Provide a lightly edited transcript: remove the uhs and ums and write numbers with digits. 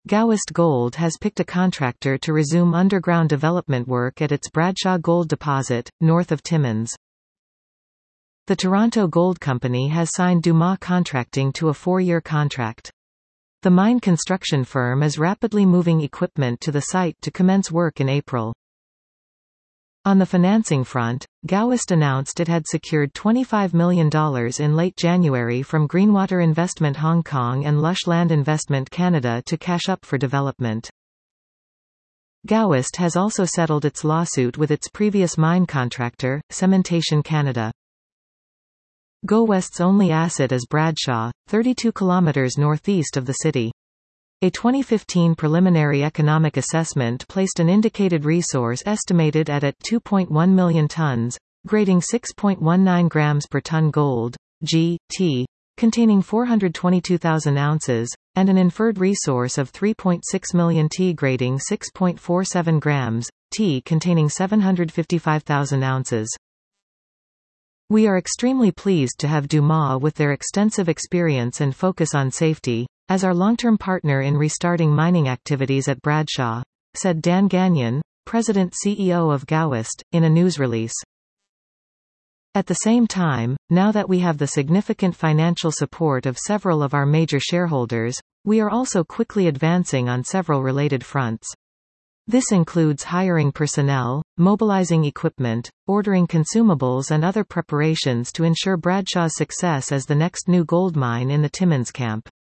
Gowest Gold has picked a contractor to resume underground development work at its Bradshaw Gold Deposit, north of Timmins. The Toronto Gold Company has signed Dumas Contracting to a 4-year contract. The mine construction firm is rapidly moving equipment to the site to commence work in April. On the financing front, Gowest announced it had secured $25 million in late January from Greenwater Investment Hong Kong and Lush Land Investment Canada to cash up for development. Gowest has also settled its lawsuit with its previous mine contractor, Cementation Canada. GoWest's only asset is Bradshaw, 32 kilometers northeast of the city. A 2015 preliminary economic assessment placed an indicated resource estimated at 2.1 million tons, grading 6.19 grams per ton gold, G.T., containing 422,000 ounces, and an inferred resource of 3.6 million T grading 6.47 grams, T containing 755,000 ounces. We are extremely pleased to have Dumas with their extensive experience and focus on safety, as our long-term partner in restarting mining activities at Bradshaw, said Dan Gagnon, President-CEO of Gowest, in a news release. At the same time, now that we have the significant financial support of several of our major shareholders, we are also quickly advancing on several related fronts. This includes hiring personnel, mobilizing equipment, ordering consumables and other preparations to ensure Bradshaw's success as the next new gold mine in the Timmins camp.